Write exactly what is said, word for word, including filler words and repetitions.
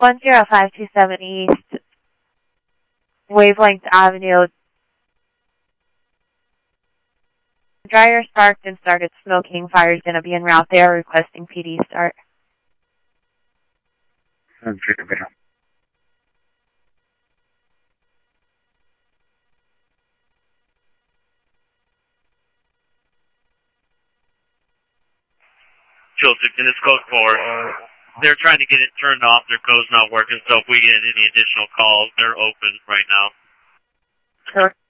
one zero five two seven East, Wavelength Avenue. Dryer sparked and started smoking. Fire's going to be en route there, requesting P D start. Joseph, and it's code four. They're trying to get it turned off. Their code's not working, so if we get any additional calls, they're open right now. Sure.